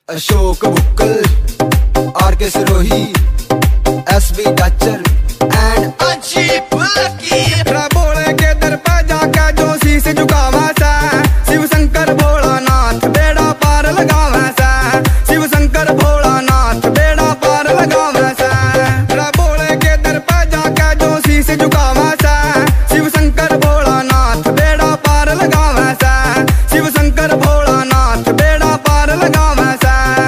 Ashok Bukkal, R K Sirohi, SB डचर and अजीब लकी। बोले के दर पे जाके जो शीश झुकावा सा, शिव शंकर भोलानाथ बेड़ा पार लगावा सा, शिव शंकर भोलानाथ बेड़ा पार लगावा सा। बोले के दर पे जाके जो शीश झुकावा सा, शिव शंकर भोलानाथ बेड़ा पार लगावा सा, शिव शंकर भोलानाथ बेड़ा पार लगावा सा।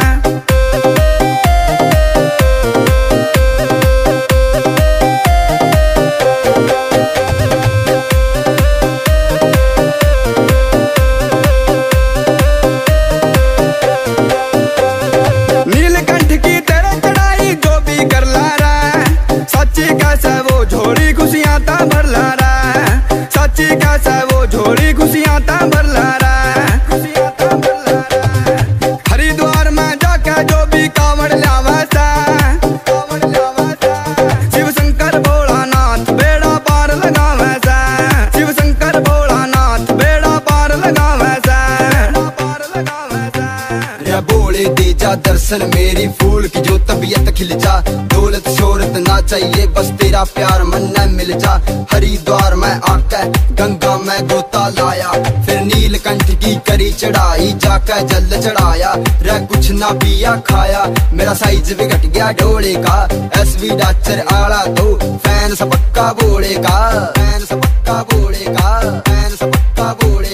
नीलकंठ की तेरे चढ़ाई जो भी कर ला रहा, सच्ची कैसे वो झोली खुशियां ता भर ला रहा, सच्ची कैसे वो झोली खुशियां ता भर ला रहा, खुशियां ता भर ला रहा। हरिद्वार में जाके जो भी कांवड़ लावा सा, कांवड़ लावा सा, शिव शंकर भोलानाथ बेड़ा पार लगावा सा, शिव शंकर भोलानाथ बेड़ा पार लगावा सा, पार लगावा सा। या बोले दे जा दर्शन मेरी फूल की जो तबीयत खिल जा, दौलत शोहरत ना चाहिए बस तेरा प्यार मन न मिल जा। हरिद्वार में आके गंगा में गोता लाया, फिर नीलकंठ की करी चढ़ाई जाके जल चढ़ाया, रह कुछ ना पिया खाया मेरा साइज भी घट गया डोले का। एसवी डचर आला तो फैन सबका बोले का, फैन सबका बोले का, फैन सबका बोले